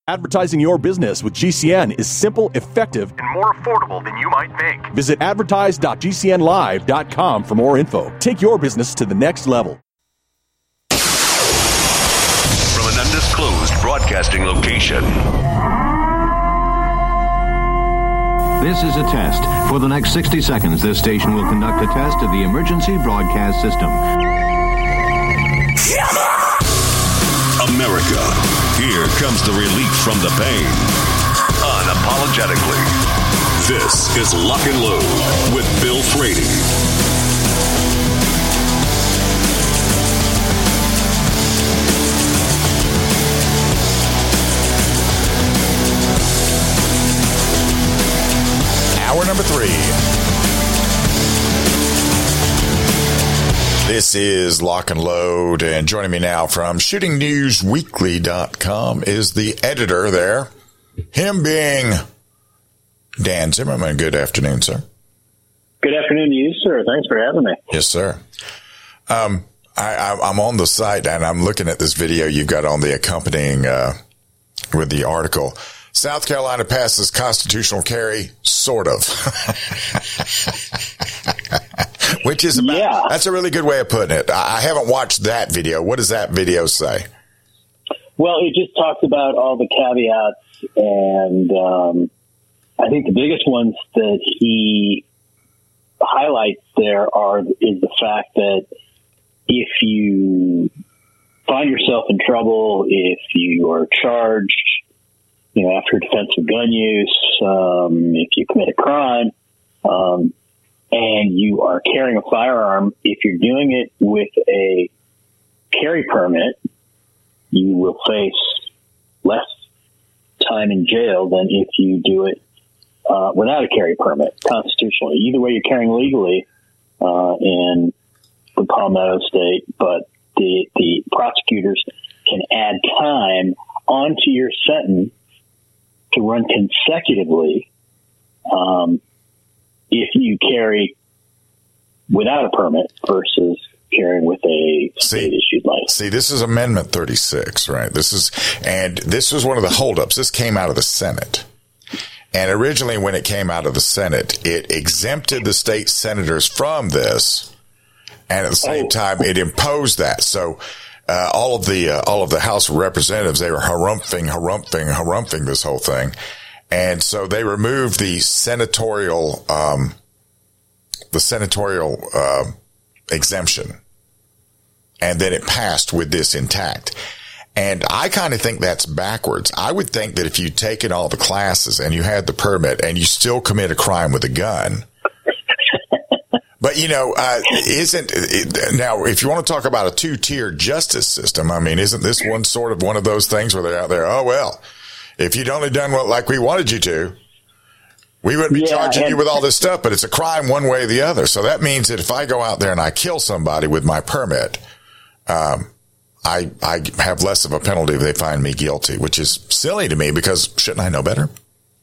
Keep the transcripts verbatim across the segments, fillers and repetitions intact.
Advertising your business with G C N is simple, effective, and more affordable than you might think. Visit advertise dot g c n live dot com for more info. Take your business to the next level. From an undisclosed broadcasting location. This is a test. For the next sixty seconds, this station will conduct a test of the emergency broadcast system. America, here comes the relief from the pain. Unapologetically. This is Lock and Load with Bill Frady. Hour number three. This is Lock and Load, and joining me now from shooting news weekly dot com is the editor there, him being Dan Zimmerman. Good afternoon, sir. Good afternoon to you, sir. Thanks for having me. Yes, sir. Um, I, I, I'm on the site, and I'm looking at this video you've got on the accompanying uh, with the article. South Carolina passes constitutional carry, sort of. Which is about, yeah. That's a really good way of putting it. I haven't watched that video. What does that video say? Well, it just talks about all the caveats, and um, I think the biggest ones that he highlights there are is the fact that if you find yourself in trouble, if you are charged, you know, after defensive gun use, um, if you commit a crime, um, and you are carrying a firearm, if you're doing it with a carry permit, you will face less time in jail than if you do it uh, without a carry permit constitutionally. Either way, you're carrying legally uh, in the Palmetto State, but the, the prosecutors can add time onto your sentence to run consecutively um, if you carry without a permit versus carrying with a state-issued license. See, this is Amendment thirty-six, right? This is, and this was one of the holdups. This came out of the Senate. And originally when it came out of the Senate, it exempted the state senators from this. And at the same oh. time, it imposed that. So Uh, all of the, uh, all of the House of Representatives, they were harumphing, harumphing, harumphing this whole thing. And so they removed the senatorial, um, the senatorial, uh, exemption. And then it passed with this intact. And I kind of think that's backwards. I would think that if you'd taken all the classes and you had the permit and you still commit a crime with a gun, but, you know, uh, isn't it, now, if you want to talk about a two-tier justice system, I mean, isn't this one sort of one of those things where they're out there, oh, well, if you'd only done what like we wanted you to, we wouldn't be yeah, charging and- you with all this stuff, but it's a crime one way or the other. So that means that if I go out there and I kill somebody with my permit, um, I, I have less of a penalty if they find me guilty, which is silly to me because shouldn't I know better?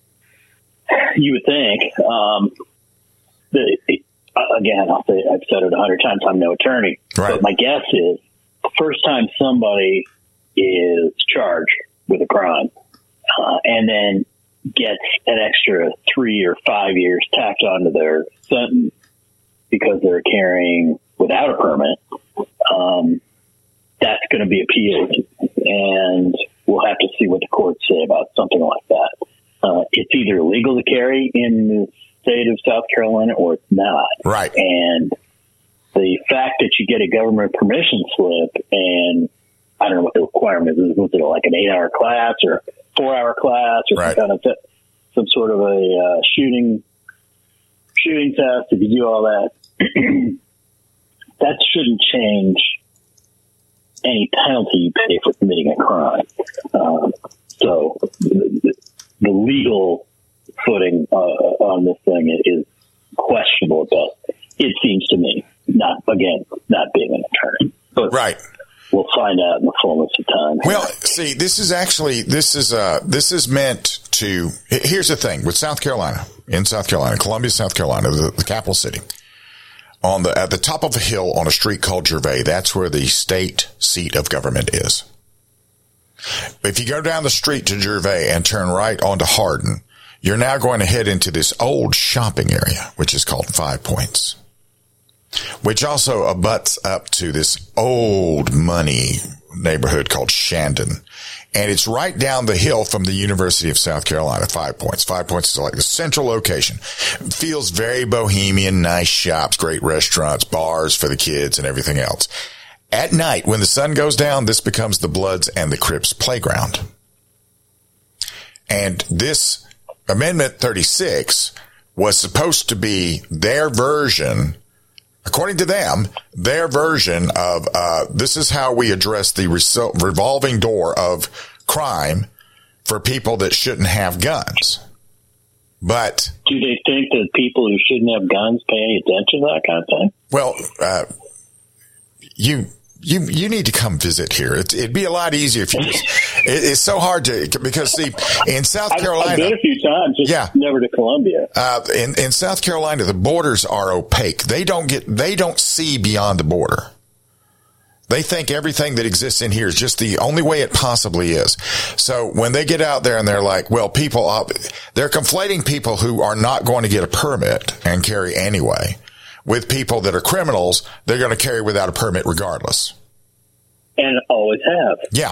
You would think. Um, the, Again, I'll say, I've said it a hundred times, I'm no attorney. Right. But my guess is the first time somebody is charged with a crime uh, and then gets an extra three or five years tacked onto their sentence because they're carrying without a permit, um, that's going to be appealed. And we'll have to see what the courts say about something like that. Uh, it's either illegal to carry in the state of South Carolina or it's not. Right. And the fact that you get a government permission slip and I don't know what the requirement is. Was it like an eight hour class or a four hour class or right. some kind of some sort of a uh, shooting shooting test? If you do all that, that shouldn't change any penalty you pay for committing a crime. Um, so the, the legal footing uh, on this thing is questionable at best. It seems to me, not again, not being an attorney, but right. We'll find out in the fullness of time. Well, see, this is actually this is uh this is meant to. Here's the thing with South Carolina, in South Carolina, Columbia, South Carolina, the, the capital city, on the at the top of a hill on a street called Gervais. That's where the state seat of government is. If you go down the street to Gervais and turn right onto Hardin, you're now going to head into this old shopping area, which is called Five Points, which also abuts up to this old money neighborhood called Shandon. And it's right down the hill from the University of South Carolina, Five Points. Five Points is like the central location. It feels very bohemian, nice shops, great restaurants, bars for the kids and everything else. At night, when the sun goes down, this becomes the Bloods and the Crips playground. And this Amendment thirty-six was supposed to be their version, according to them, their version of, uh, this is how we address the resol- revolving door of crime for people that shouldn't have guns. But do they think that people who shouldn't have guns pay any attention to that kind of thing? Well, uh, you, you, you need to come visit here. It, it'd be a lot easier if you just, it, it's so hard to, because see, in South Carolina, I've been a few times, just yeah. never to Columbia. Uh, in, in South Carolina, the borders are opaque. They don't get, they don't see beyond the border. They think everything that exists in here is just the only way it possibly is. So when they get out there and they're like, well, people, uh, they're conflating people who are not going to get a permit and carry anyway with people that are criminals. They're going to carry without a permit regardless. And always have. Yeah.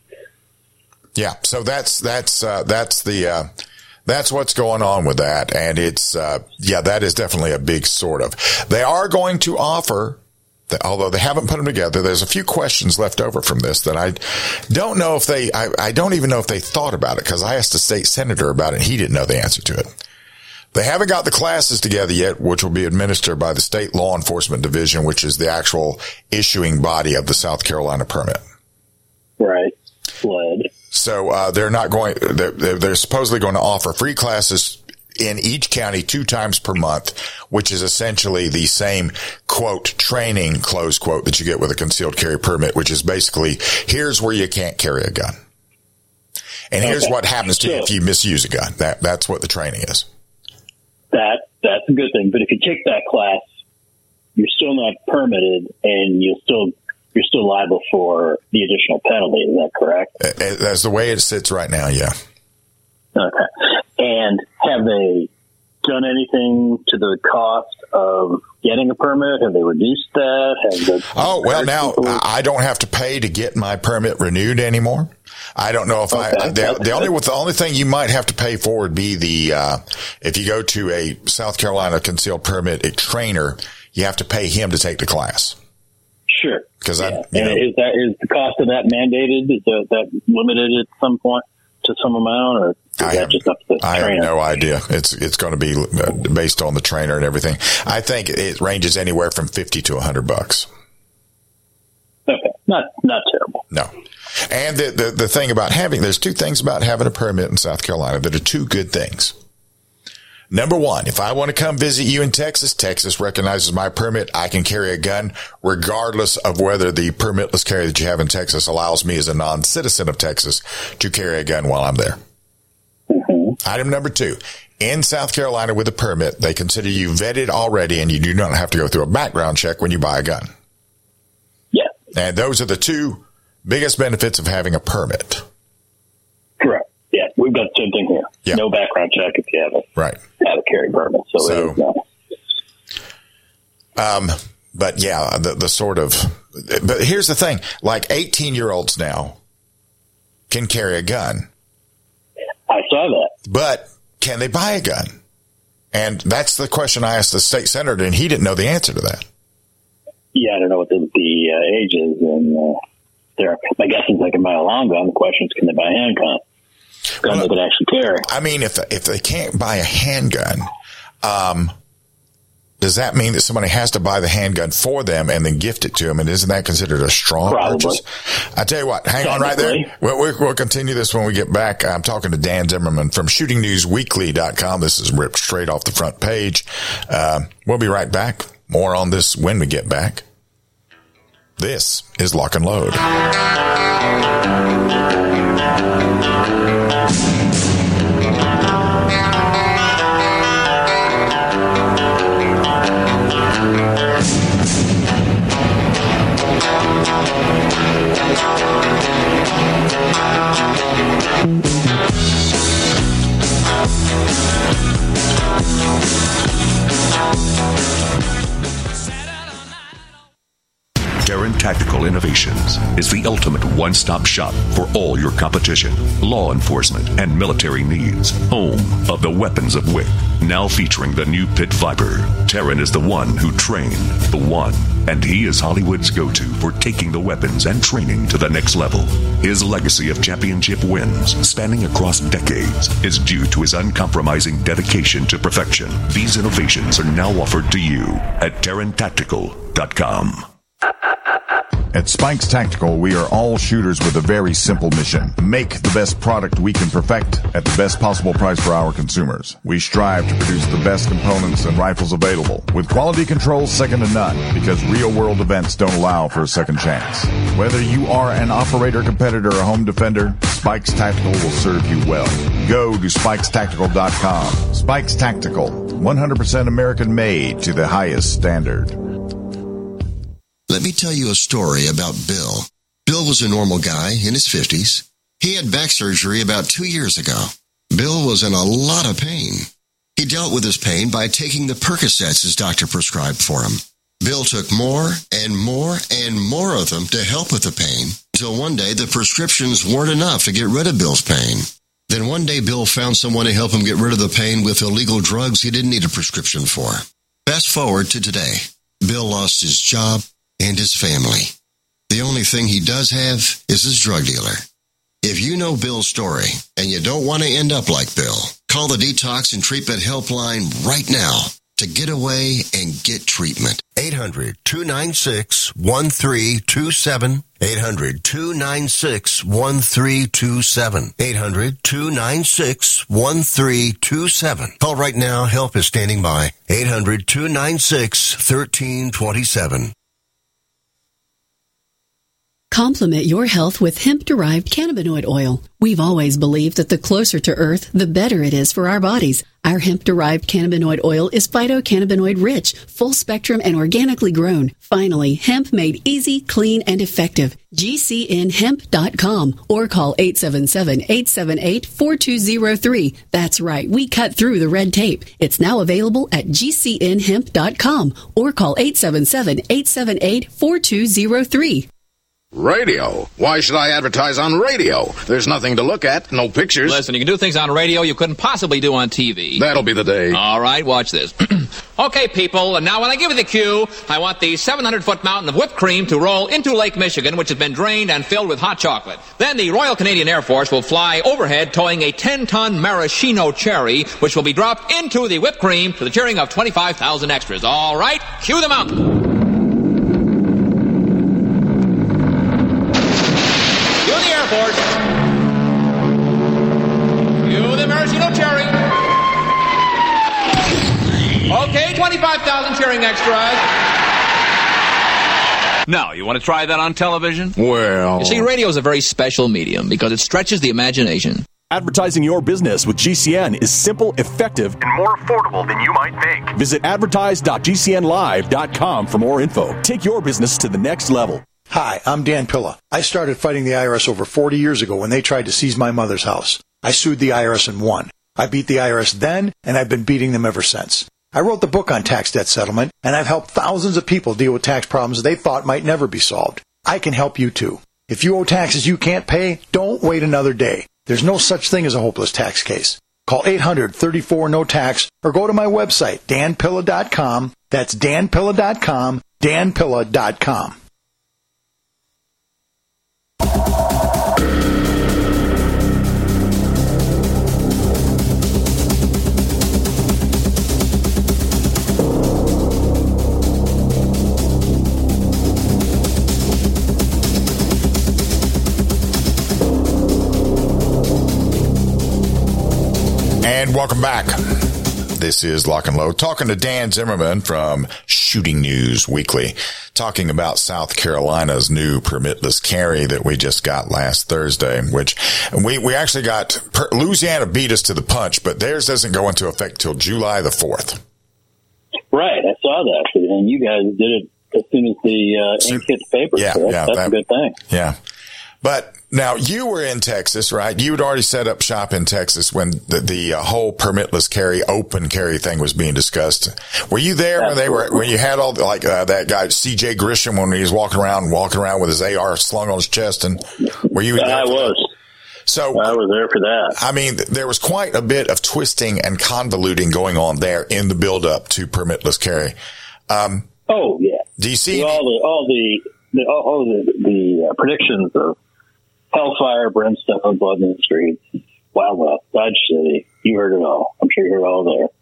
Yeah. So that's, that's, uh, that's the, uh, that's what's going on with that. And it's, uh, yeah, that is definitely a big sort of. They are going to offer, although they haven't put them together, there's a few questions left over from this that I don't know if they, I, I don't even know if they thought about it, because I asked a state senator about it and he didn't know the answer to it. They haven't got the classes together yet, which will be administered by the State Law Enforcement Division, which is the actual issuing body of the South Carolina permit. Right. Sled. So, uh, they're not going, they're, they're supposedly going to offer free classes in each county two times per month, which is essentially the same, quote, training, close quote, that you get with a concealed carry permit, which is basically, here's where you can't carry a gun. And here's okay. what happens to so, you if you misuse a gun. That, that's what the training is. That, that's a good thing. But if you take that class, you're still not permitted and you'll still, you're still liable for the additional penalty. Is that correct? That's the way it sits right now. Yeah. Okay. And have they done anything to the cost of getting a permit? Have they reduced that? Have they oh, well, now people? I don't have to pay to get my permit renewed anymore. I don't know if okay. I, the, the only, the only thing you might have to pay for would be the, uh, if you go to a South Carolina concealed permit, a trainer, you have to pay him to take the class. Sure. Because yeah. I, you and know, is that, is the cost of that mandated? Is that, that limited at some point to some amount, or is I that have, just up to the I trainer? have no idea. It's, it's going to be based on the trainer and everything. I think it ranges anywhere from fifty to a hundred bucks. Okay. Not, not terrible. No. And the, the, the thing about having, there's two things about having a permit in South Carolina that are two good things. Number one, if I want to come visit you in Texas, Texas recognizes my permit. I can carry a gun regardless of whether the permitless carry that you have in Texas allows me as a non-citizen of Texas to carry a gun while I'm there. Mm-hmm. Item number two, in South Carolina with a permit, they consider you vetted already and you do not have to go through a background check when you buy a gun. Yeah. And those are the two biggest benefits of having a permit. Correct. Yeah, we've got the same thing here. Yeah. No background check if you have a, right. have a carry permit. So, so it is not. Um, but yeah, the, the sort of, but here's the thing, like eighteen year olds now can carry a gun. I saw that. But can they buy a gun? And that's the question I asked the state senator, and he didn't know the answer to that. Yeah, I don't know what the, the uh, age is. And uh, there, my guess is they can buy a long gun. The question is, can they buy a handgun? Gun well, they can actually carry. I mean, if if they can't buy a handgun, um, does that mean that somebody has to buy the handgun for them and then gift it to them? And isn't that considered a strong Probably. purchase? I tell you what, hang on right there. We'll, we'll, we'll continue this when we get back. I'm talking to Dan Zimmerman from shooting news weekly dot com. This is ripped straight off the front page. Uh, we'll be right back. More on this when we get back. This is Lock and Load. is the ultimate one-stop shop for all your competition, law enforcement, and military needs. Home of the weapons of W I C. Now featuring the new Pit Viper. Terran is the one who trained the one, and he is Hollywood's go-to for taking the weapons and training to the next level. His legacy of championship wins, spanning across decades, is due to his uncompromising dedication to perfection. These innovations are now offered to you at Terran Tactical dot com. At Spikes Tactical, we are all shooters with a very simple mission. Make the best product we can perfect at the best possible price for our consumers. We strive to produce the best components and rifles available, with quality control second to none, because real-world events don't allow for a second chance. Whether you are an operator, competitor, or home defender, Spikes Tactical will serve you well. Go to Spikes Tactical dot com. Spikes Tactical, one hundred percent American-made to the highest standard. Let me tell you a story about Bill. Bill was a normal guy in his fifties. He had back surgery about two years ago. Bill was in a lot of pain. He dealt with his pain by taking the Percocets his doctor prescribed for him. Bill took more and more and more of them to help with the pain, until one day the prescriptions weren't enough to get rid of Bill's pain. Then one day Bill found someone to help him get rid of the pain with illegal drugs he didn't need a prescription for. Fast forward to today. Bill lost his job and his family. The only thing he does have is his drug dealer. If you know Bill's story and you don't want to end up like Bill, call the Detox and Treatment Helpline right now to get away and get treatment. eight hundred, two nine six, one three two seven. eight hundred, two nine six, one three two seven. eight hundred, two nine six, one three two seven. Call right now. Help is standing by. eight hundred, two nine six, one three two seven. Complement your health with hemp-derived cannabinoid oil. We've always believed that the closer to Earth, the better it is for our bodies. Our hemp-derived cannabinoid oil is phytocannabinoid-rich, full-spectrum, and organically grown. Finally, hemp made easy, clean, and effective. G C N hemp dot com or call eight seven seven, eight seven eight, four two zero three. That's right, we cut through the red tape. It's now available at G C N hemp dot com or call eight seven seven, eight seven eight, four two zero three. Radio? Why should I advertise on radio? There's nothing to look at, no pictures. Listen, you can do things on radio you couldn't possibly do on T V. That'll be the day. All right, watch this. Okay, people, and now when I give you the cue, I want the seven hundred foot mountain of whipped cream to roll into Lake Michigan, which has been drained and filled with hot chocolate. Then the Royal Canadian Air Force will fly overhead towing a ten ton maraschino cherry, which will be dropped into the whipped cream to the cheering of twenty-five thousand extras. All right, cue the mountain. Force. You the maraschino cherry. Okay, twenty-five thousand cheering extras. Now, you want to try that on television? Well... You see, radio is a very special medium because it stretches the imagination. Advertising your business with G C N is simple, effective, and more affordable than you might think. Visit advertise dot G C N live dot com for more info. Take your business to the next level. Hi, I'm Dan Pilla. I started fighting the I R S over forty years ago when they tried to seize my mother's house. I sued the I R S and won. I beat the I R S then, and I've been beating them ever since. I wrote the book on tax debt settlement, and I've helped thousands of people deal with tax problems they thought might never be solved. I can help you too. If you owe taxes you can't pay, don't wait another day. There's no such thing as a hopeless tax case. Call eight hundred, thirty-four, no tax or go to my website, Dan Pilla dot com. That's Dan Pilla dot com, Dan Pilla dot com. And welcome back. This is Lock and Load, talking to Dan Zimmerman from Shooting News Weekly, talking about South Carolina's new permitless carry that we just got last Thursday, which we, we actually got, Louisiana beat us to the punch, but theirs doesn't go into effect till July the fourth. Right, I saw that, and you guys did it as soon as the uh, ink hit the paper. Yeah, so that's, yeah, that's that, a good thing. Yeah. But Now, you were in Texas, right? You had already set up shop in Texas when the, the uh, whole permitless carry, open carry thing was being discussed. Were you there when they were, when you had all the, like, uh, that guy, C J Grisham, when he was walking around, walking around with his A R slung on his chest? And were you there? I was. So I was there for that. I mean, there was quite a bit of twisting and convoluting going on there in the build up to permitless carry. Um, oh, yeah. Do you see all the, all the, the, all, all the, the uh, predictions of hellfire, brimstone, blood in the streets, Wild West, Dodge City? You heard it all. I'm sure you heard it all there.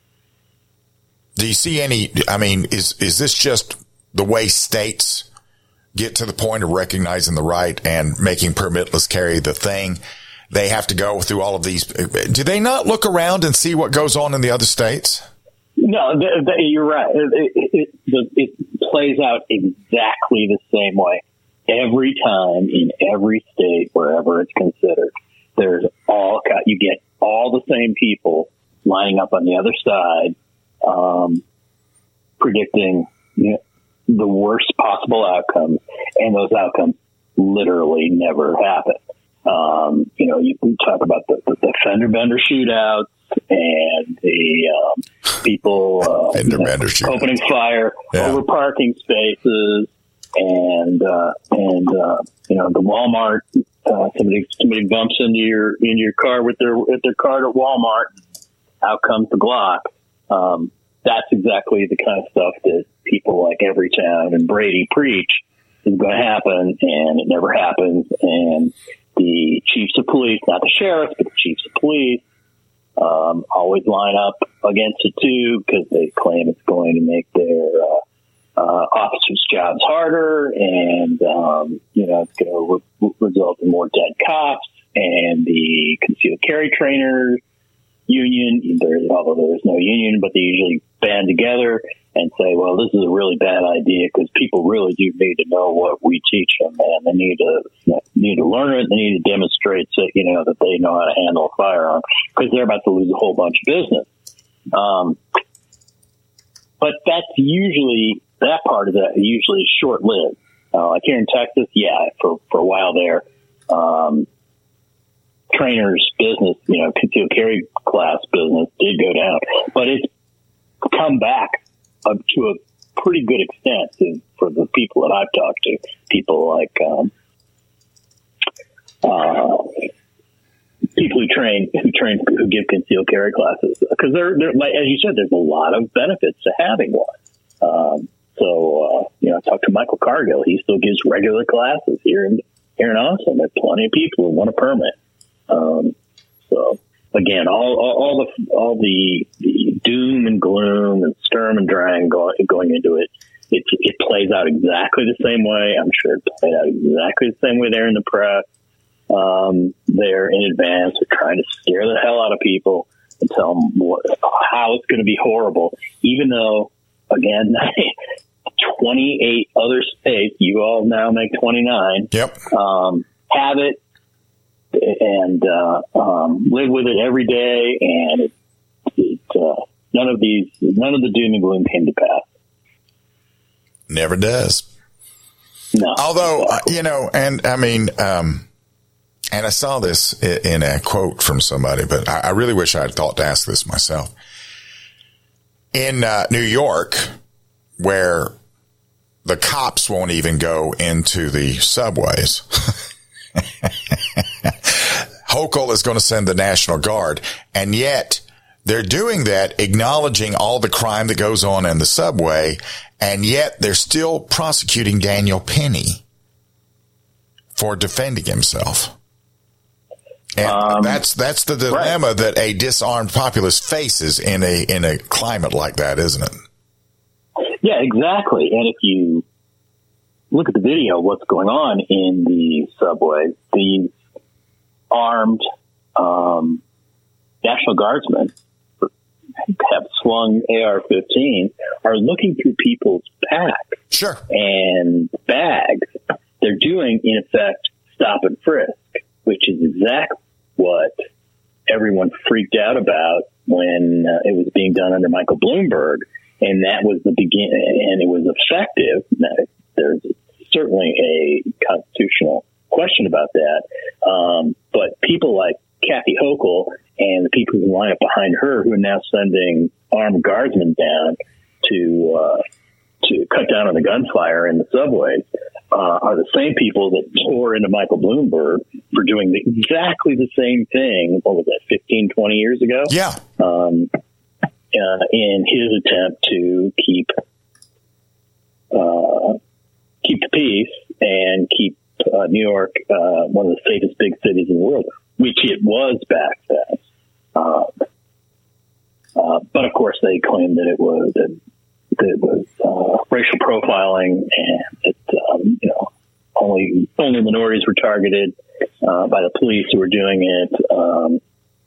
Do you see any, I mean, is, is this just the way states get to the point of recognizing the right and making permitless carry the thing? They have to go through all of these. Do they not look around and see what goes on in the other states? No, they, they, you're right. It, it, it, it plays out exactly the same way every time in every state, wherever it's considered. There's all, you get all the same people lining up on the other side, um, predicting, you know, the worst possible outcomes, and those outcomes literally never happen. Um, you know, you can talk about the, the, the fender bender shootouts and the um, people uh, fender bender you know, opening fire yeah. over parking spaces, and uh, and uh, you know the Walmart. Uh, somebody somebody bumps into your into your car with their with their card at Walmart. Out comes the Glock. Um, that's exactly the kind of stuff that people like Everytown and Brady preach is going to happen, and it never happens. And the chiefs of police, not the sheriffs, but the chiefs of police, um, always line up against it too, because they claim it's going to make their uh, uh, officers' jobs harder, and um, you know it's going to re- result in more dead cops. And the concealed carry trainers union, there, although there's no union, but they usually band together and say, well, this is a really bad idea because people really do need to know what we teach them, and they need to need to learn it. They need to demonstrate, so, you know, that they know how to handle a firearm, because they're about to lose a whole bunch of business. Um, but that's usually, that part of that usually short lived. Uh, like here in Texas, yeah, for, for a while there, um, trainers business, you know, concealed carry class business did go down, but it's come back up to a pretty good extent to, for the people that I've talked to. People like um, uh, people who train, who train, who give concealed carry classes, because they're, they're like, as you said, there's a lot of benefits to having one. Um, so uh, you know, I talked to Michael Cargill. He still gives regular classes here in here in Austin. There's plenty of people who want a permit. Um, so again, all, all, all the, all the, the doom and gloom and sturm and drang going, going into it, it, it plays out exactly the same way. I'm sure it played out exactly the same way there in the press. Um, they're in advance. They're trying to scare the hell out of people and tell them what, how it's going to be horrible, even though, again, twenty-eight other states, you all now make twenty-nine, yep. um, have it, and uh, um, live with it every day, and it, it, uh, none of these, none of the doom and gloom came to pass. Never does. No. Although, exactly. uh, you know, and I mean, um, and I saw this in a quote from somebody, but I, I really wish I had thought to ask this myself. In uh, New York, where the cops won't even go into the subways, Hochul is going to send the National Guard, and yet they're doing that, acknowledging all the crime that goes on in the subway, and yet they're still prosecuting Daniel Penny for defending himself. And um, that's that's the dilemma right. that a disarmed populace faces in a in a climate like that, isn't it? Yeah, exactly. And if you look at the video, what's going on in the subway, these armed um, National Guardsmen have swung A R fifteen are looking through people's packs sure. and bags. They're doing, in effect, stop and frisk, which is exactly what everyone freaked out about when uh, it was being done under Michael Bloomberg. And that was the beginning, and it was effective. Now, there's certainly a constitutional question about that. Um, but people like Kathy Hochul and the people who line up behind her, who are now sending armed guardsmen down to uh, to cut down on the gunfire in the subways, uh, are the same people that tore into Michael Bloomberg for doing the, exactly the same thing. What was that, fifteen, twenty years ago? Yeah. Um, uh, in his attempt to keep uh, keep the peace and keep uh, New York uh, one of the safest big cities in the world, which it was back then. Uh, uh, but of course, they claimed that it was that, that it was uh, racial profiling, and that um, you know only only minorities were targeted uh, by the police who were doing it. Um,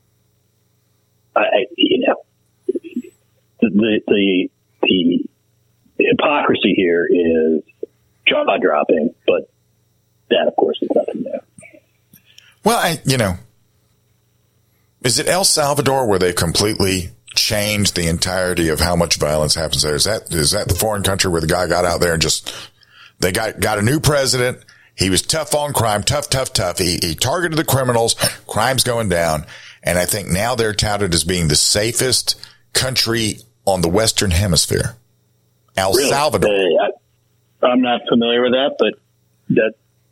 I, you know, the the the hypocrisy here is jaw dropping, but that, of course, is nothing new. Well, I, you know, is it El Salvador where they completely changed the entirety of how much violence happens there? Is that is that the foreign country where the guy got out there and just they got got a new president? He was tough on crime, tough, tough, tough. He, he targeted the criminals. Crime's going down. And I think now they're touted as being the safest country on the Western Hemisphere. El really? Salvador. Uh, I, I'm not familiar with that, but that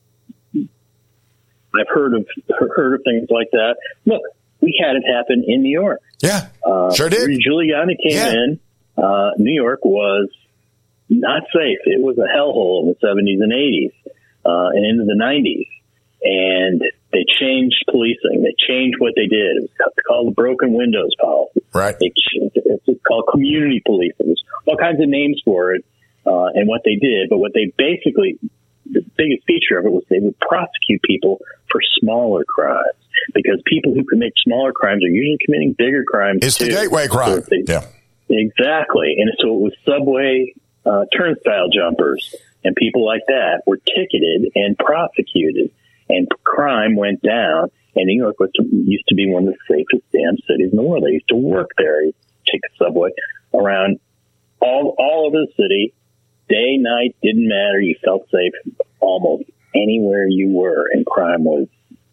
I've heard of heard of things like that. Look, we had it happen in New York. Yeah, uh, sure did. Giuliani came yeah. in. Uh, New York was not safe. It was a hellhole in the seventies and eighties uh, and into the nineties. And they changed policing. They changed what they did. It was called the broken windows policy. Right. They, it's called community policing. There's all kinds of names for it uh, and what they did. But what they basically, the biggest feature of it was they would prosecute people for smaller crimes, because people who commit smaller crimes are usually committing bigger crimes. It's too. the gateway crime. So they, yeah. Exactly. And so it was subway uh, turnstile jumpers and people like that were ticketed and prosecuted. And crime went down, and New York was used to be one of the safest damn cities in the world. I used to work there. I used to take the subway around all all over the city, day, night, didn't matter. You felt safe almost anywhere you were, and crime was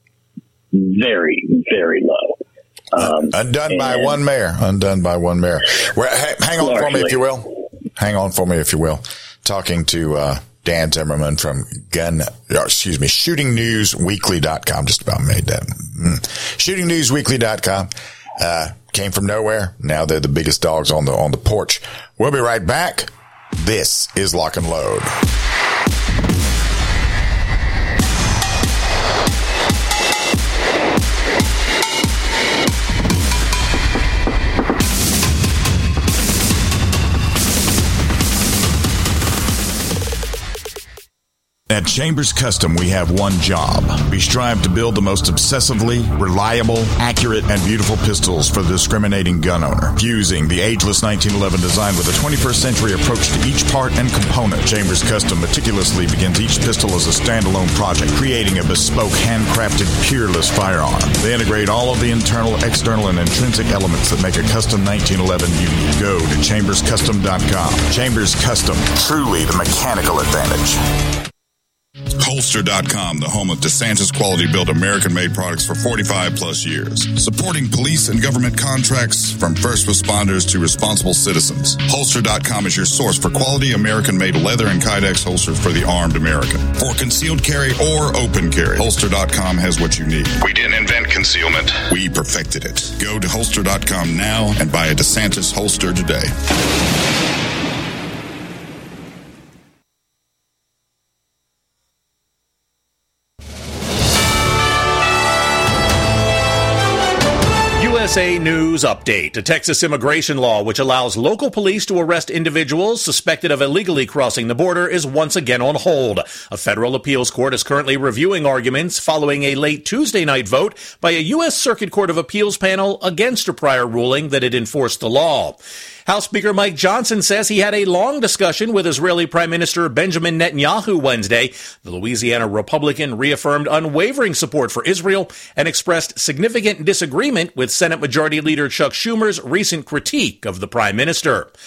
very, very low. Um, Undone by one mayor. Undone by one mayor. Well, hang on largely. for me, if you will. Hang on for me, if you will. Talking to uh, Dan Zimmerman from Gun, or excuse me, shooting news weekly dot com. Just about made that. Mm. shooting news weekly dot com. Uh, came from nowhere. Now they're the biggest dogs on the on the porch. We'll be right back. This is Lock and Load. At Chambers Custom, we have one job. We strive to build the most obsessively reliable, accurate, and beautiful pistols for the discriminating gun owner. Fusing the ageless nineteen eleven design with a twenty-first century approach to each part and component, Chambers Custom meticulously begins each pistol as a standalone project, creating a bespoke, handcrafted, peerless firearm. They integrate all of the internal, external, and intrinsic elements that make a custom nineteen eleven unique. Go to chambers custom dot com. Chambers Custom, truly the mechanical advantage. Holster dot com, the home of DeSantis quality built American-made products for forty-five plus years. Supporting police and government contracts from first responders to responsible citizens. Holster dot com is your source for quality American-made leather and Kydex holsters for the armed American. For concealed carry or open carry, Holster dot com has what you need. We didn't invent concealment. We perfected it. Go to Holster dot com now and buy a DeSantis holster today. U S A News Update. A Texas immigration law which allows local police to arrest individuals suspected of illegally crossing the border is once again on hold. A federal appeals court is currently reviewing arguments following a late Tuesday night vote by a U S Circuit Court of Appeals panel against a prior ruling that had enforced the law. House Speaker Mike Johnson says he had a long discussion with Israeli Prime Minister Benjamin Netanyahu Wednesday. The Louisiana Republican reaffirmed unwavering support for Israel and expressed significant disagreement with Senate Majority Leader Chuck Schumer's recent critique of the Prime Minister.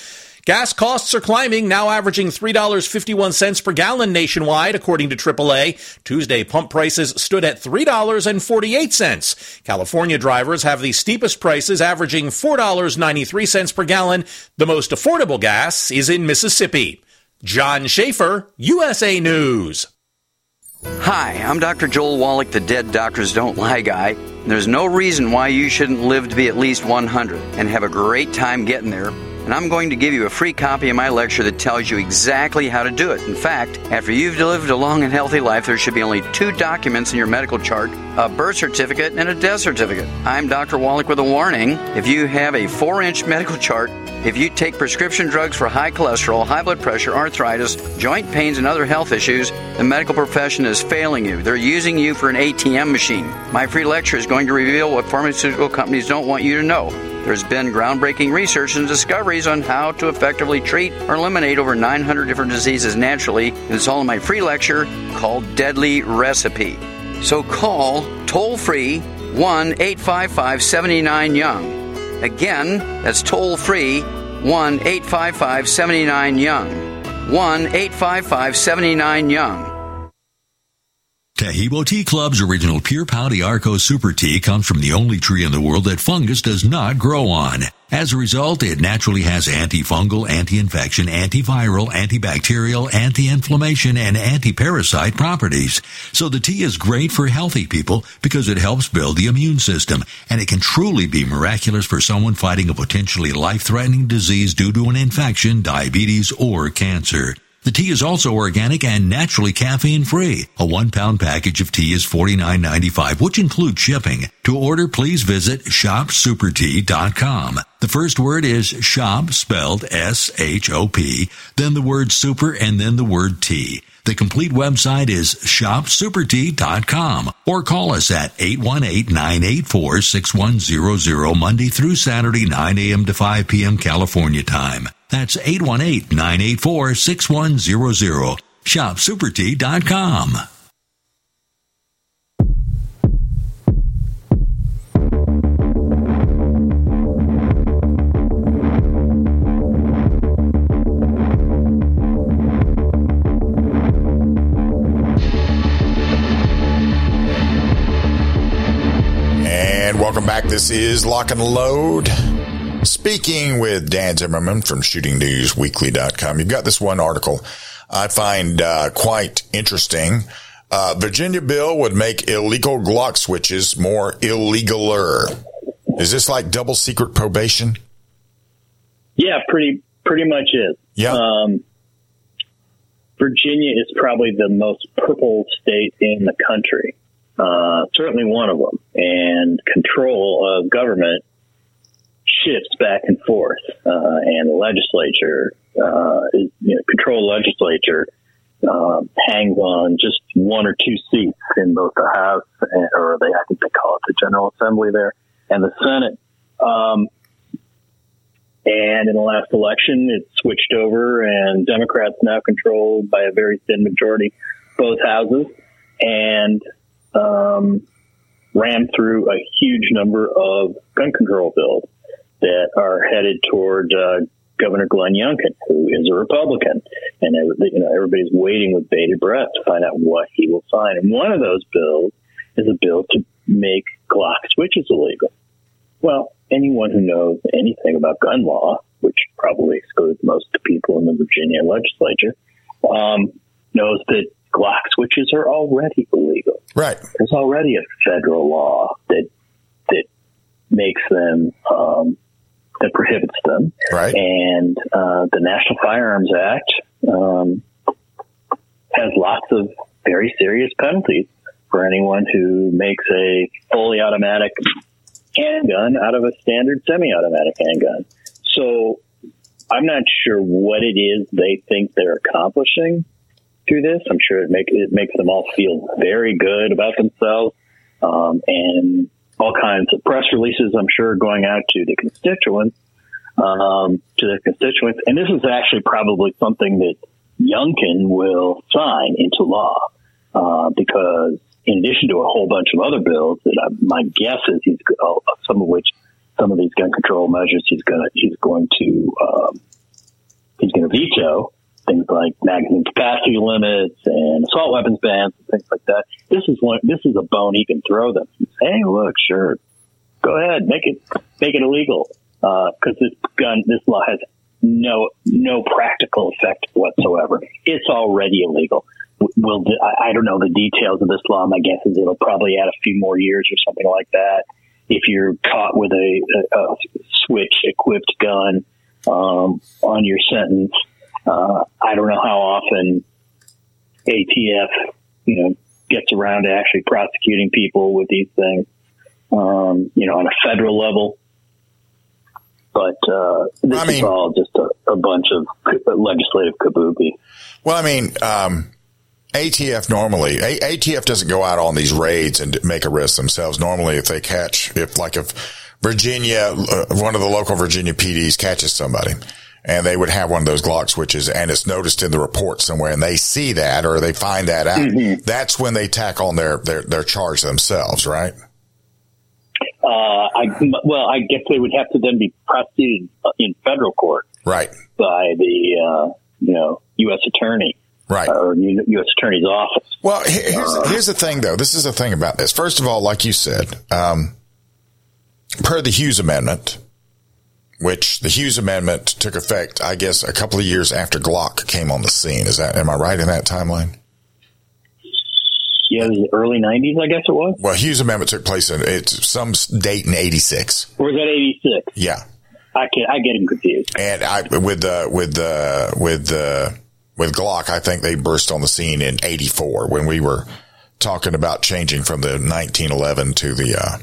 Gas costs are climbing, now averaging three dollars and fifty-one cents per gallon nationwide, according to triple A. Tuesday, pump prices stood at three dollars and forty-eight cents. California drivers have the steepest prices, averaging four dollars and ninety-three cents per gallon. The most affordable gas is in Mississippi. John Schaefer, U S A News. Hi, I'm Doctor Joel Wallach, the Dead Doctors Don't Lie guy. There's no reason why you shouldn't live to be at least one hundred and have a great time getting there. And I'm going to give you a free copy of my lecture that tells you exactly how to do it. In fact, after you've lived a long and healthy life, there should be only two documents in your medical chart, a birth certificate and a death certificate. I'm Doctor Wallach with a warning. If you have a four-inch medical chart, if you take prescription drugs for high cholesterol, high blood pressure, arthritis, joint pains, and other health issues, the medical profession is failing you. They're using you for an A T M machine. My free lecture is going to reveal what pharmaceutical companies don't want you to know. There's been groundbreaking research and discoveries on how to effectively treat or eliminate over nine hundred different diseases naturally, and it's all in my free lecture called Deadly Recipe. So call toll-free one eight five five, seven nine, young. Again, that's toll-free one eight five five, seven nine, young. one eight five five, seven nine, young. Tahibo Tea Club's original Pure Pau d'Arco Super Tea comes from the only tree in the world that fungus does not grow on. As a result, it naturally has antifungal, anti-infection, antiviral, antibacterial, anti-inflammation, and anti-parasite properties. So the tea is great for healthy people because it helps build the immune system, and it can truly be miraculous for someone fighting a potentially life-threatening disease due to an infection, diabetes, or cancer. The tea is also organic and naturally caffeine-free. A one-pound package of tea is forty-nine ninety-five, which includes shipping. To order, please visit shop super tea dot com. The first word is shop, spelled S H O P, then the word super, and then the word tea. The complete website is shop super tea dot com, or call us at eight one eight, nine eight four, six one zero zero Monday through Saturday, nine a.m. to five p.m. California time. That's eight one eight, nine eight four, six one zero zero. shop super tea dot com. And welcome back. This is Lock and Load. Speaking with Dan Zimmerman from shooting news weekly dot com. You've got this one article I find uh, quite interesting. Uh, Virginia bill would make illegal Glock switches more illegaler. Is this like double secret probation? Yeah, pretty pretty much is. Yeah. Um, Virginia is probably the most purple state in the country. Uh, certainly one of them. And control of government shifts back and forth, uh, and the legislature, uh, is, you know, control legislature, uh, hangs on just one or two seats in both the House, and, or they, I think they call it the General Assembly there, and the Senate. Um, and in the last election, it switched over, and Democrats now control by a very thin majority both houses, and um, ran through a huge number of gun control bills that are headed toward uh, Governor Glenn Youngkin, who is a Republican, and you know everybody's waiting with bated breath to find out what he will sign. And one of those bills is a bill to make Glock switches illegal. Well, anyone who knows anything about gun law, which probably excludes most of the people in the Virginia legislature, um, knows that Glock switches are already illegal. Right. There's already a federal law that that makes them. Um, that prohibits them. Right. And uh, the National Firearms Act um, has lots of very serious penalties for anyone who makes a fully automatic handgun out of a standard semi-automatic handgun. So I'm not sure what it is they think they're accomplishing through this. I'm sure it, make, it makes them all feel very good about themselves, um, and all kinds of press releases, I'm sure, going out to the constituents, um, to the constituents. And this is actually probably something that Youngkin will sign into law, uh, because in addition to a whole bunch of other bills that I, my guess is he's, uh, some of which, some of these gun control measures he's going to, he's going to, um, he's going to veto things like magazine capacity limits and assault weapons bans and things like that. This is one. This is a bone he can throw them. Hey, look, sure, go ahead, make it make it illegal, because uh, this gun, this law has no no practical effect whatsoever. It's already illegal. We'll, I don't know the details of this law. My guess is it'll probably add a few more years or something like that. If you're caught with a, a, a switch-equipped gun um, on your sentence, uh, I don't know how often A T F, you know, gets around to actually prosecuting people with these things, um, you know, on a federal level. But uh, this I mean, is all just a, a bunch of legislative kabuki. Well, I mean, um, A T F normally, a- ATF doesn't go out on these raids and make arrests themselves. Normally, if they catch, if like if Virginia, uh, one of the local Virginia P Ds catches somebody and they would have one of those Glock switches and it's noticed in the report somewhere and they see that or they find that out, mm-hmm. that's when they tack on their, their, their charge themselves, right? Uh, I, well, I guess they would have to then be prosecuted in federal court. Right. By the, uh, you know, U S attorney. Right. Or U S Attorney's office. Well, here's, here's the thing, though. This is the thing about this. First of all, like you said, um, per the Hughes Amendment, which the Hughes Amendment took effect, I guess, a couple of years after Glock came on the scene. Is that, am I right in that timeline? Yeah, the early nineties, I guess it was. Well, Hughes Amendment took place in it's some date in eighty-six. Or was that eighty-six? Yeah. I can I get him confused. And I with the with the with the with Glock, I think they burst on the scene in eighty-four when we were talking about changing from the nineteen eleven to the uh,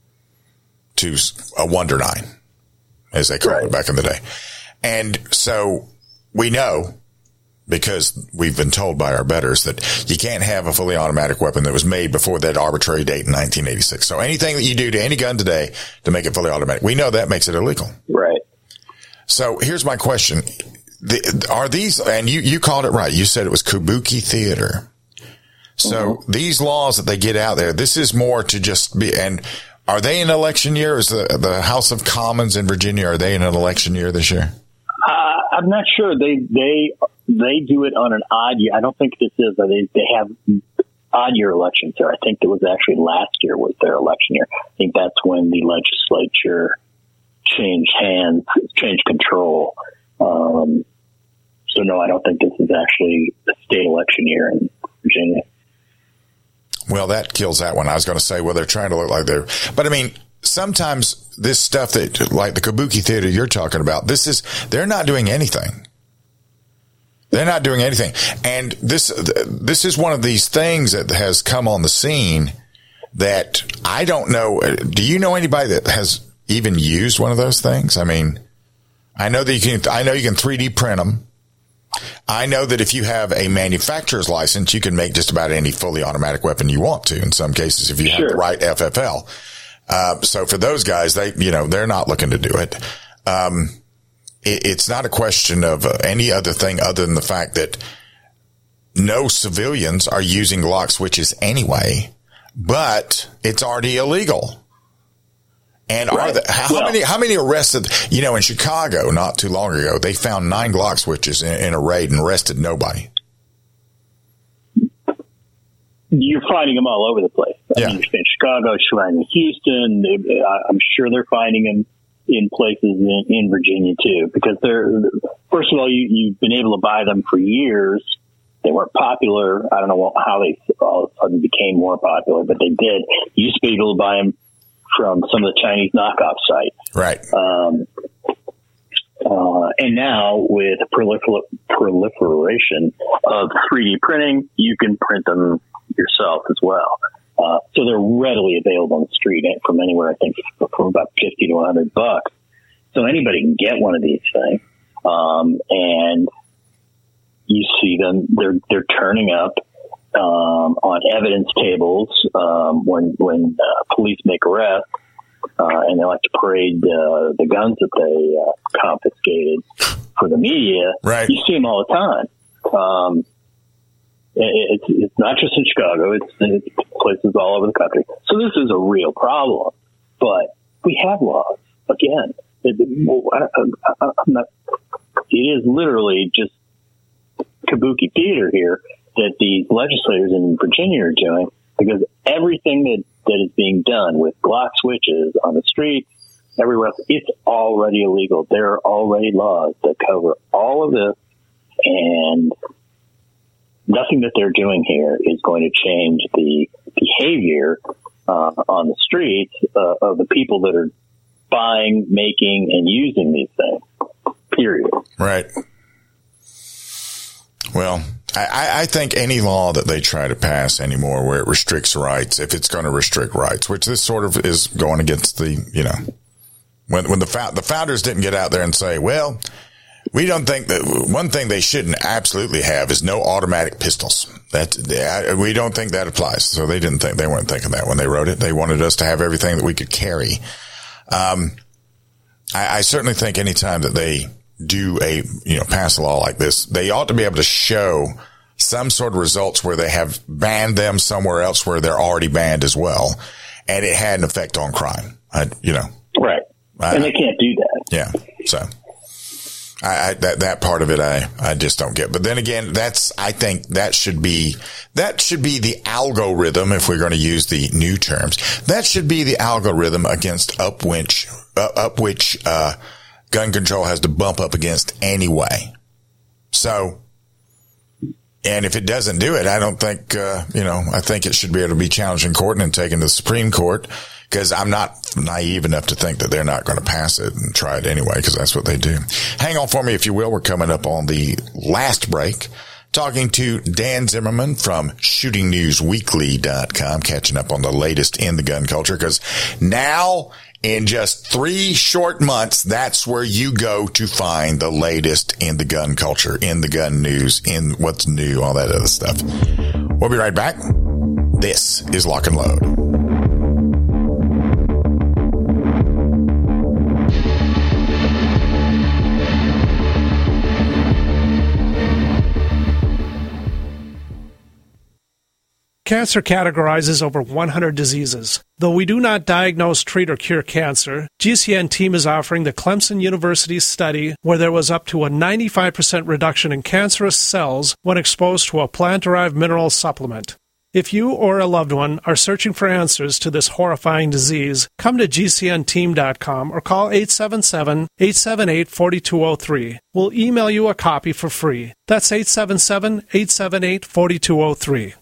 to a Wonder Nine, as they called right. it back in the day. And so we know, because we've been told by our betters, that you can't have a fully automatic weapon that was made before that arbitrary date in nineteen eighty-six. So anything that you do to any gun today to make it fully automatic, we know that makes it illegal. Right. So here's my question. The, are these, and you, you called it right. You said it was kabuki theater. So mm-hmm. these laws that they get out there, this is more to just be, and are they in election year? Is the, the House of Commons in Virginia, are they in an election year this year? Uh, I'm not sure. They, they, they do it on an odd year. I don't think this is, they, they have odd year elections there. I think it was actually last year was their election year. I think that's when the legislature changed hands, changed control. Um, so no, I don't think this is actually a state election year in Virginia. Well, that kills that one. I was going to say, well, they're trying to look like they're, but I mean, sometimes this stuff that, like the kabuki theater you're talking about, this is, they're not doing anything. They're not doing anything. And this, this is one of these things that has come on the scene that I don't know. Do you know anybody that has even used one of those things? I mean, I know that you can, I know you can three D print them. I know that if you have a manufacturer's license, you can make just about any fully automatic weapon you want to. In some cases, if you sure. have the right F F L. Uh, so for those guys, they, you know, they're not looking to do it. Um, it it's not a question of uh, any other thing other than the fact that no civilians are using Glock switches anyway, but it's already illegal. And right. are the, how well, many, how many arrested, you know, in Chicago not too long ago, they found nine Glock switches in, in a raid and arrested nobody. You're finding them all over the place. I yeah. mean, you're in Chicago, you're finding in Houston. I'm sure they're finding them in places in, in Virginia too, because they're, first of all, you, you've been able to buy them for years. They weren't popular. I don't know how they all of a sudden became more popular, but they did. You used to be able to buy them from some of the Chinese knockoff sites. Right. Um, uh, and now with prolifer- proliferation of three D printing, you can print them yourself as well. Uh, so they're readily available on the street from anywhere, I think, from about fifty to one hundred bucks. So anybody can get one of these things. Um, and you see them, they're, they're turning up. Um, on evidence tables, um, when, when, uh, police make arrests, uh, and they like to parade, uh, the guns that they, uh, confiscated for the media. Right. You see them all the time. Um, it, it's, it's not just in Chicago, it's, it's places all over the country. So this is a real problem, but we have laws again. It, it, I, I, I'm not, it is literally just kabuki theater here that these legislators in Virginia are doing, because everything that, that is being done with Glock switches on the streets, everywhere else, it's already illegal. There are already laws that cover all of this, and nothing that they're doing here is going to change the behavior uh, on the streets uh, of the people that are buying, making, and using these things, period. Right. Well, I, I think any law that they try to pass anymore where it restricts rights, if it's going to restrict rights, which this sort of is going against the, you know, when when the the founders didn't get out there and say, well, we don't think that one thing they shouldn't absolutely have is no automatic pistols. That we don't think that applies. So they didn't think, they weren't thinking that when they wrote it. They wanted us to have everything that we could carry. Um, I, I certainly think anytime that they do a, you know, pass a law like this, they ought to be able to show some sort of results where they have banned them somewhere else where they're already banned as well. And it had an effect on crime. I, you know. Right. I, and they can't do that. Yeah. So I, I, that, that part of it, I, I just don't get. But then again, that's, I think that should be, that should be the algorithm, if we're going to use the new terms, that should be the algorithm against up which, uh, up which, uh, gun control has to bump up against anyway. So, and if it doesn't do it, I don't think, uh, you know, I think it should be able to be challenged in court and taken to the Supreme Court, because I'm not naive enough to think that they're not going to pass it and try it anyway, because that's what they do. Hang on for me, if you will. We're coming up on the last break, talking to Dan Zimmerman from shooting news weekly dot com, catching up on the latest in the gun culture, because now in just three short months, that's where you go to find the latest in the gun culture, in the gun news, in what's new, all that other stuff. We'll be right back. This is Lock and Load. Cancer categorizes over one hundred diseases. Though we do not diagnose, treat, or cure cancer, G C N team is offering the Clemson University study where there was up to a ninety-five percent reduction in cancerous cells when exposed to a plant-derived mineral supplement. If you or a loved one are searching for answers to this horrifying disease, come to G C N team dot com or call eight seven seven, eight seven eight, four two zero three. We'll email you a copy for free. That's eight seven seven, eight seven eight, four two zero three.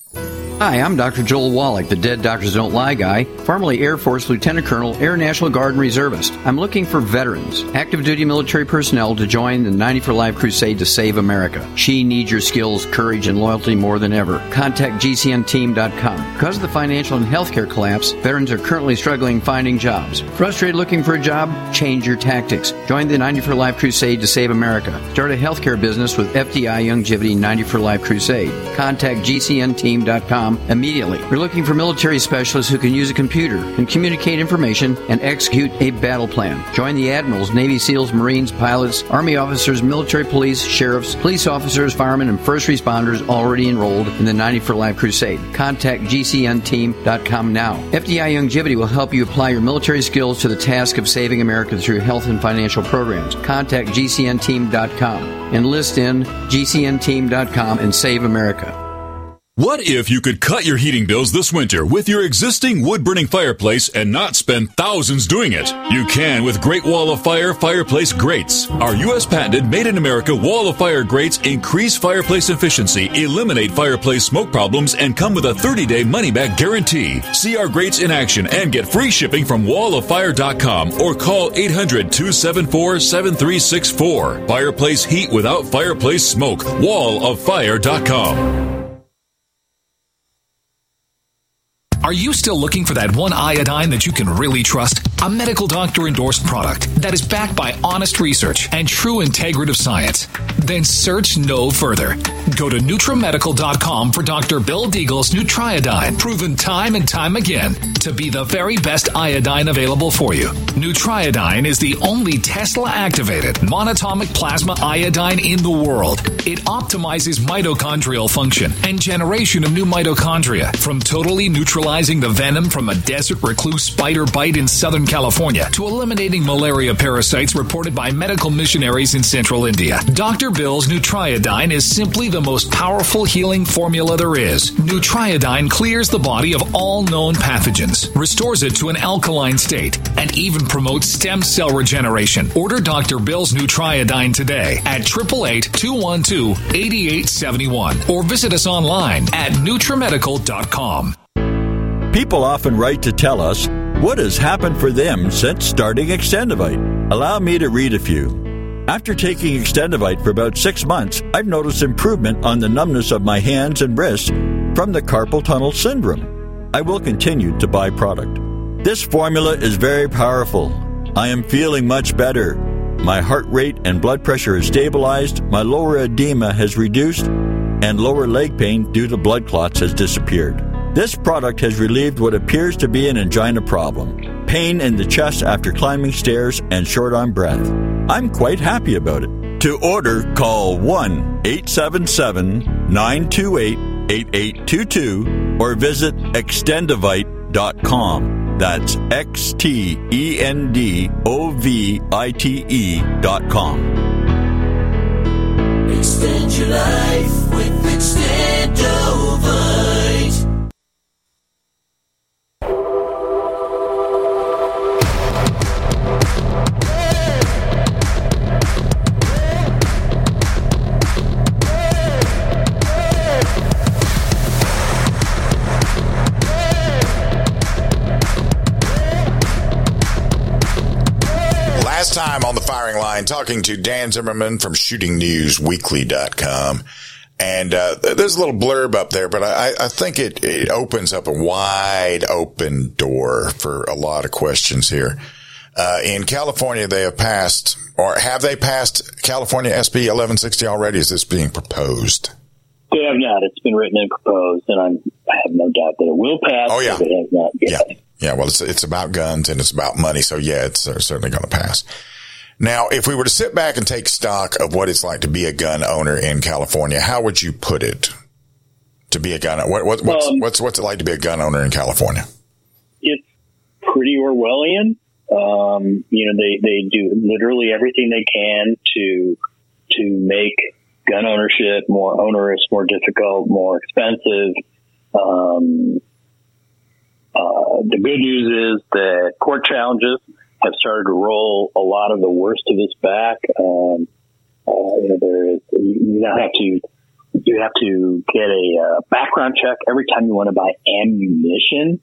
Hi, I'm Doctor Joel Wallach, the Dead Doctors Don't Lie guy, formerly Air Force Lieutenant Colonel, Air National Guard and Reservist. I'm looking for veterans, active duty military personnel to join the ninety for Life crusade to save America. She needs your skills, courage, and loyalty more than ever. Contact G C N team dot com. Because of the financial and healthcare collapse, veterans are currently struggling finding jobs. Frustrated looking for a job? Change your tactics. Join the ninety for Life crusade to save America. Start a healthcare business with F D I Youngevity ninety for Life crusade. Contact G C N team dot com immediately. We're looking for military specialists who can use a computer and communicate information and execute a battle plan. Join the admirals, Navy SEALs, Marines, pilots, Army officers, military police, sheriffs, police officers, firemen, and first responders already enrolled in the ninety for Life crusade. Contact G C N team dot com now. F D I Youngevity will help you apply your military skills to the task of saving America through health and financial programs. Contact G C N team dot com. Enlist in G C N team dot com and save America. What if you could cut your heating bills this winter with your existing wood-burning fireplace and not spend thousands doing it? You can with Great Wall of Fire fireplace grates. Our U S patented made-in-America Wall of Fire grates increase fireplace efficiency, eliminate fireplace smoke problems, and come with a thirty-day money-back guarantee. See our grates in action and get free shipping from wall of fire dot com or call eight hundred, two seven four, seven three six four. Fireplace heat without fireplace smoke. wall of fire dot com. Are you still looking for that one iodine that you can really trust? A medical doctor endorsed product that is backed by honest research and true integrative science? Then search no further. Go to Nutramedical dot com for Doctor Bill Deagle's Nutriodine, proven time and time again to be the very best iodine available for you. Nutriodine is the only Tesla-activated monatomic plasma iodine in the world. It optimizes mitochondrial function and generation of new mitochondria from totally neutralizing the venom from a desert recluse spider bite in Southern California to eliminating malaria malaria parasites reported by medical missionaries in central India. Doctor Bill's Nutriodine is simply the most powerful healing formula there is. Nutriodine clears the body of all known pathogens, restores it to an alkaline state, and even promotes stem cell regeneration. Order Doctor Bill's Nutriodine today at eight eight eight, two one two, eight eight seven one or visit us online at Nutrimedical dot com. People often write to tell us what has happened for them since starting Extendivite. Allow me to read a few. After taking Extendivite for about six months, I've noticed improvement on the numbness of my hands and wrists from the carpal tunnel syndrome. I will continue to buy product. This formula is very powerful. I am feeling much better. My heart rate and blood pressure is stabilized, my lower edema has reduced, and lower leg pain due to blood clots has disappeared. This product has relieved what appears to be an angina problem, pain in the chest after climbing stairs, and short on breath. I'm quite happy about it. To order, call one eight seven seven, nine two eight, eight eight two two or visit extendivite dot com. That's X T E N D O V I T E dot com. Extend your life with Extendovite. Last time on the firing line, talking to Dan Zimmerman from shooting news weekly dot com. And uh, there's a little blurb up there, but I, I think it, it opens up a wide open door for a lot of questions here. Uh, in California, they have passed, or have they passed California S B eleven sixty already? Is this being proposed? They have not. It's been written and proposed, and I'm, I have no doubt that it will pass. Oh, yeah. But it has not yet. Yeah. Yeah, well, it's it's about guns and it's about money, so yeah, it's uh, certainly going to pass. Now, if we were to sit back and take stock of what it's like to be a gun owner in California, how would you put it? To be a gun owner, what, what, what's, um, what's what's it like to be a gun owner in California? It's pretty Orwellian. Um, you know, they they do literally everything they can to to make gun ownership more onerous, more difficult, more expensive. Um, Uh, the good news is that court challenges have started to roll a lot of the worst of this back. Um, uh, you know, there is, you now have to, you have to get a uh, background check every time you want to buy ammunition.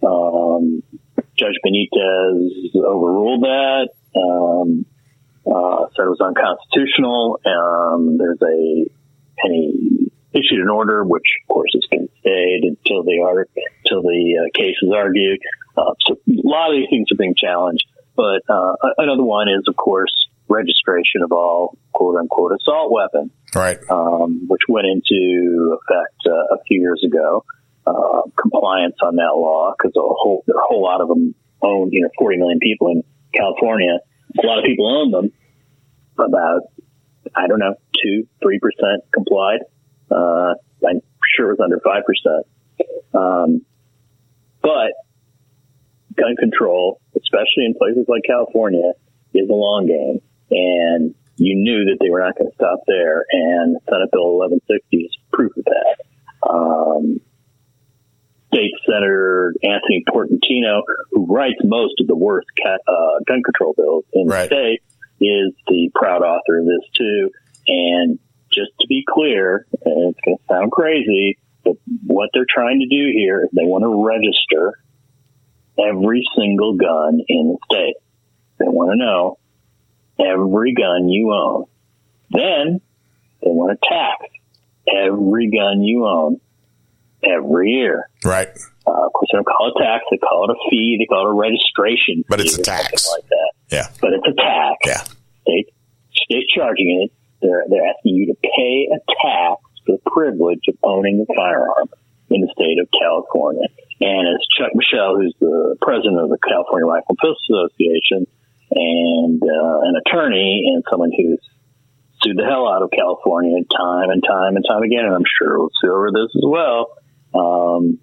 Um, Judge Benitez overruled that. Um, uh, said it was unconstitutional. Um, there's a, any, issued an order, which of course is going to stay until they are, until the uh, case is argued. Uh, so a lot of these things are being challenged. But uh, another one is, of course, registration of all quote unquote assault weapons, right? Um, which went into effect uh, a few years ago. Uh, compliance on that law, because a whole there are a whole lot of them own. You know, forty million people in California. A lot of people own them. About I don't know, two, three percent complied. Uh, I'm sure it was under five percent. Um, but gun control, especially in places like California, is a long game. And you knew that they were not going to stop there. And Senate Bill eleven sixty is proof of that. Um, State Senator Anthony Portantino, who writes most of the worst cat, uh, gun control bills in the right. state, is the proud author of this too. And just to be clear, and it's going to sound crazy, but what they're trying to do here is they want to register every single gun in the state. They want to know every gun you own. Then they want to tax every gun you own every year. Right. Uh, of course, they don't call it tax. They call it a fee. They call it a registration But fee it's a tax. like that. Yeah. But it's a tax. Yeah. State, state charging it. They're, they're asking you to pay a tax for the privilege of owning a firearm in the state of California. And as Chuck Michelle, who's the president of the California Rifle and Pistol Association, and uh, an attorney and someone who's sued the hell out of California time and time and time again, and I'm sure we'll sue over this as well. Um,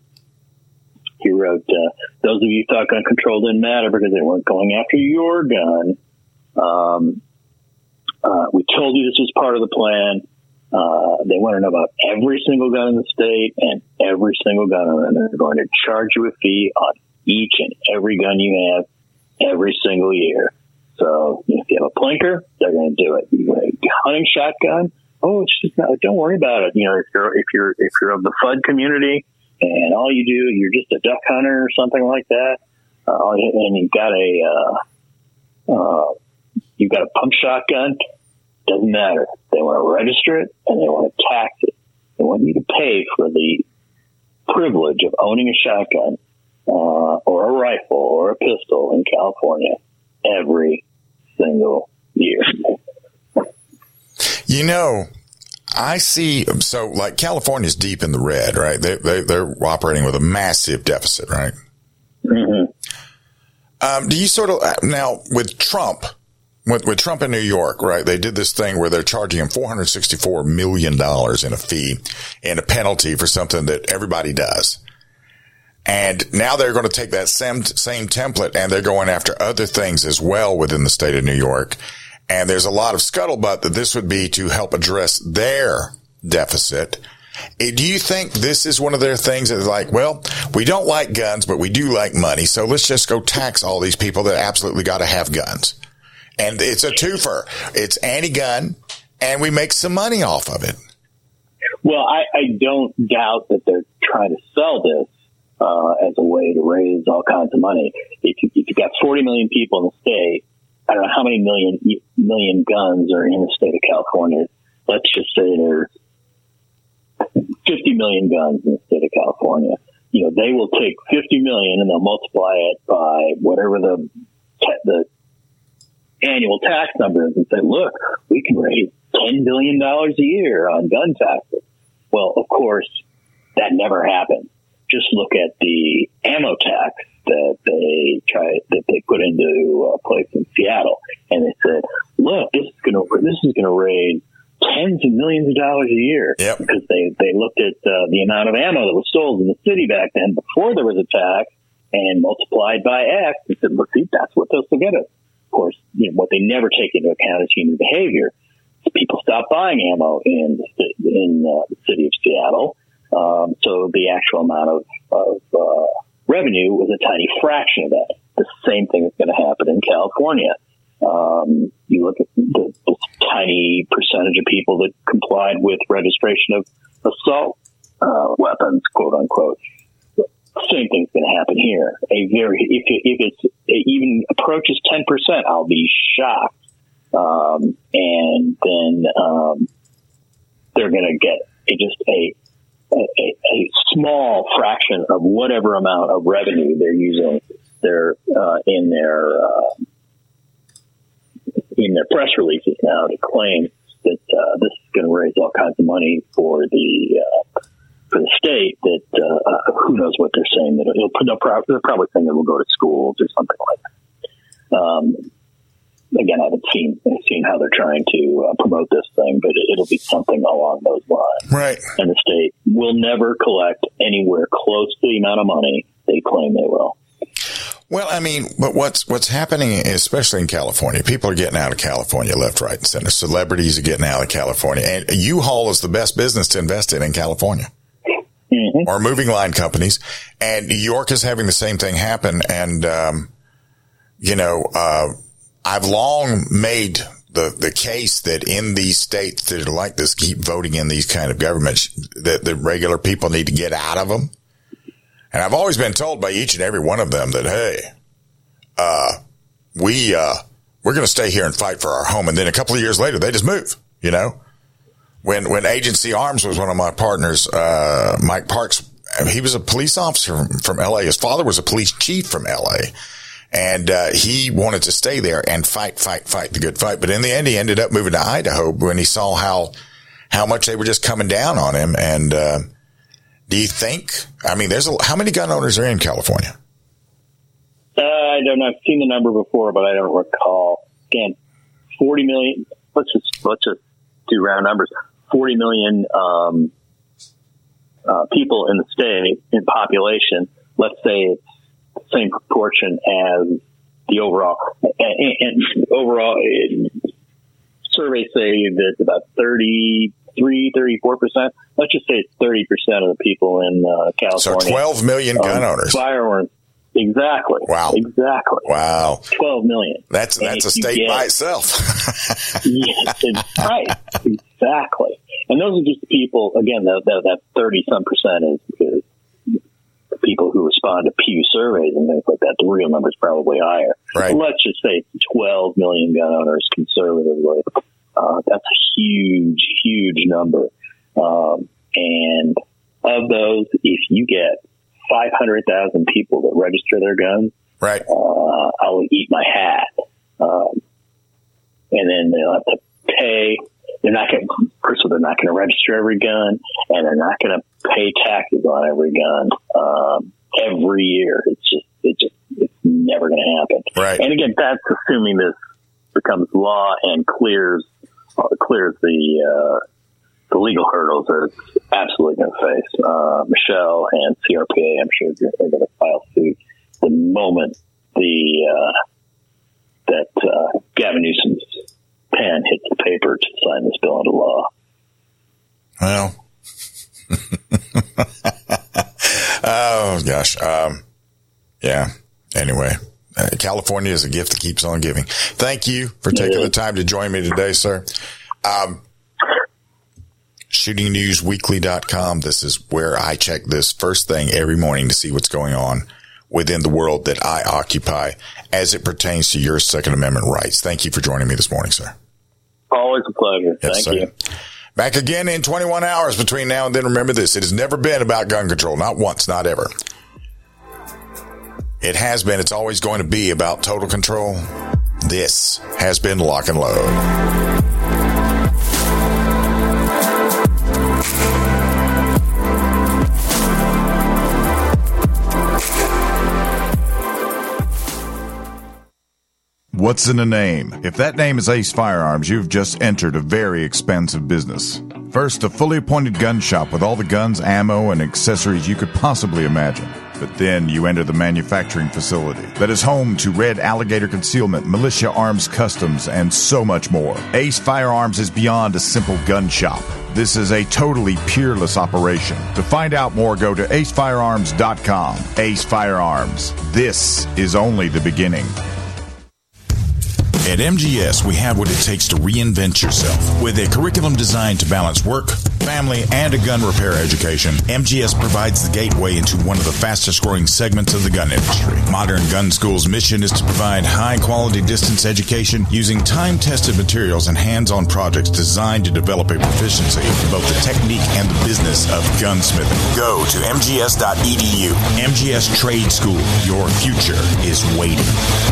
he wrote, uh, those of you who thought gun control didn't matter because they weren't going after your gun, Um, uh, we told you this was part of the plan. Uh, they want to know about every single gun in the state and every single gun owner. And they're going to charge you a fee on each and every gun you have every single year. So if you have a plinker, they're going to do it. You have a hunting shotgun. Oh, it's just not, don't worry about it. You know, if you're, if you're, if you're of the F U D community and all you do, you're just a duck hunter or something like that. Uh, and you've got a, uh, uh, you've got a pump shotgun. Doesn't matter. They want to register it and they want to tax it. They want you to pay for the privilege of owning a shotgun, uh, or a rifle or a pistol in California every single year. You know, I see. So, like, California's deep in the red, right? They, they, they're operating with a massive deficit, right? Mm-hmm. Um, do you sort of, now with Trump, with, with Trump in New York, right? They did this thing where they're charging him four hundred sixty-four million dollars in a fee and a penalty for something that everybody does. And now they're going to take that same, same template and they're going after other things as well within the state of New York. And there's a lot of scuttlebutt that this would be to help address their deficit. Do you think this is one of their things that is like, well, we don't like guns, but we do like money. So let's just go tax all these people that absolutely got to have guns. And it's a twofer. It's anti-gun and we make some money off of it. Well, I, I don't doubt that they're trying to sell this uh, as a way to raise all kinds of money. If, you, if you've got forty million people in the state, I don't know how many million million guns are in the state of California. Let's just say there's fifty million guns in the state of California. You know, they will take fifty million and they'll multiply it by whatever the the annual tax number is and say, look, we can raise ten billion dollars a year on gun taxes. Well, of course, that never happened. Just look at the ammo tax that they try that they put into a place in Seattle, and they said, "Look, this is going to this is going to raise tens of millions of dollars a year." Yep. Because they they looked at uh, the amount of ammo that was sold in the city back then before there was a tax, and multiplied by X, and said, "Look, see, that's what those will get us." Of course, you know, what they never take into account is human behavior. People stopped buying ammo in the, in uh, the city of Seattle. Um, so the actual amount of, of uh, revenue was a tiny fraction of that. The same thing is going to happen in California. Um, you look at the, the tiny percentage of people that complied with registration of assault uh, weapons, quote unquote. Same thing's going to happen here. A very if it, if it's it even approaches ten percent, I'll be shocked. Um, and then um, they're going to get a, just a A, a small fraction of whatever amount of revenue they're using their uh, in their uh, in their press releases now to claim that uh, this is going to raise all kinds of money for the uh, for the state. That uh, who knows what they're saying? That it'll, they'll probably, they're probably saying it will go to schools or something like that. Um, Again, I haven't seen seen how they're trying to uh, promote this thing, but it, it'll be something along those lines. Right. And the state will never collect anywhere close to the amount of money they claim they will. Well, I mean, but what's what's happening, especially in California, people are getting out of California left, right, and center. Celebrities are getting out of California. And U-Haul is the best business to invest in in California. Mm-hmm. Or moving line companies. And New York is having the same thing happen. And, um, you know, uh, I've long made the, the case that in these states that are like this, keep voting in these kind of governments, that the regular people need to get out of them. And I've always been told by each and every one of them that, hey, uh, we, uh, we're going to stay here and fight for our home. And then a couple of years later, they just move, you know, when, when Agency Arms was one of my partners, uh, Mike Parks, he was a police officer from, from L A. His father was a police chief from L A. And, uh, he wanted to stay there and fight, fight, fight the good fight. But in the end, he ended up moving to Idaho when he saw how, how much they were just coming down on him. And, uh, do you think, I mean, there's a, how many gun owners are in California? Uh, I don't know. I've seen the number before, but I don't recall. Again, forty million, let's just, let's just do round numbers. forty million, um, uh, people in the state in population. Let's say it's the same proportion as the overall and, and overall it, surveys say that about thirty-three, thirty-four percent. Let's just say thirty percent of the people in uh, California. So twelve million gun um, owners. Firearms. Exactly. Wow. Exactly. Wow. twelve million. That's and that's a state get, by itself. Yes, it's right. Exactly. And those are just people, again, that, that, that thirty-some percent is, is people who respond to Pew surveys and things like that. The real number is probably higher. Right. Let's just say twelve million gun owners conservatively. Uh, that's a huge, huge number. Um, and of those, if you get five hundred thousand people that register their guns, right? Uh, I will eat my hat. Um, and then they'll have to pay. They're not going to, first of all, they're not going to register every gun, and they're not going to pay taxes on every gun um, every year. It's just, it just, it's never going to happen. Right. And again, that's assuming this becomes law and clears uh, clears the uh, the legal hurdles that it's absolutely going to face. Uh, Michelle and C R P A, I'm sure they're going to file suit the moment the uh, that uh, Gavin Newsom's pen hits the paper to sign this bill into law. Well, oh gosh, um, yeah. Anyway, uh, California is a gift that keeps on giving. Thank you for taking yeah. the time to join me today, sir. Um, shooting news weekly dot com. This is where I check this first thing every morning to see what's going on within the world that I occupy as it pertains to your Second Amendment rights. Thank you for joining me this morning, sir. Always a pleasure. Yes, Thank sir. you. Back again in twenty-one hours between now and then. Remember this. It has never been about gun control. Not once, not ever. It has been. It's always going to be about total control. This has been Lock and Load. What's in a name? If that name is Ace Firearms, you've just entered a very expensive business. First, a fully appointed gun shop with all the guns, ammo, and accessories you could possibly imagine. But then you enter the manufacturing facility that is home to Red Alligator Concealment, Militia Arms Customs, and so much more. Ace Firearms is beyond a simple gun shop. This is a totally peerless operation. To find out more, go to ace firearms dot com. Ace Firearms. This is only the beginning. At M G S, we have what it takes to reinvent yourself. With a curriculum designed to balance work, family, and a gun repair education, M G S provides the gateway into one of the fastest growing segments of the gun industry. Modern Gun School's mission is to provide high-quality distance education using time-tested materials and hands-on projects designed to develop a proficiency in both the technique and the business of gunsmithing. Go to m g s dot e d u. M G S Trade School. Your future is waiting.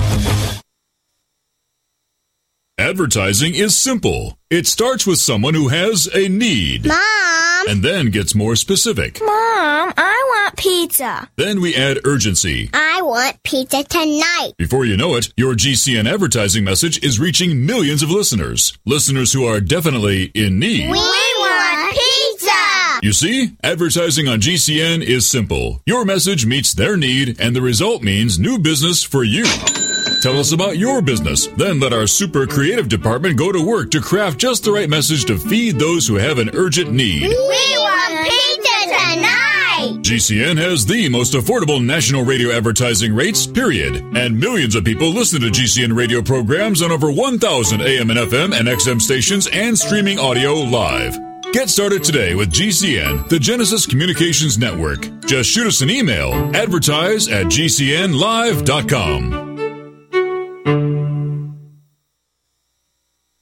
Advertising is simple. It starts with someone who has a need. Mom! And then gets more specific. Mom, I want pizza. Then we add urgency. I want pizza tonight. Before you know it, your G C N advertising message is reaching millions of listeners. Listeners who are definitely in need. We want pizza! You see, advertising on G C N is simple. Your message meets their need, and the result means new business for you. Tell us about your business. Then let our super creative department go to work to craft just the right message to feed those who have an urgent need. We want pizza tonight! G C N has the most affordable national radio advertising rates, period. And millions of people listen to G C N radio programs on over one thousand A M and F M and X M stations and streaming audio live. Get started today with G C N, the Genesis Communications Network. Just shoot us an email, advertise at g c n live dot com.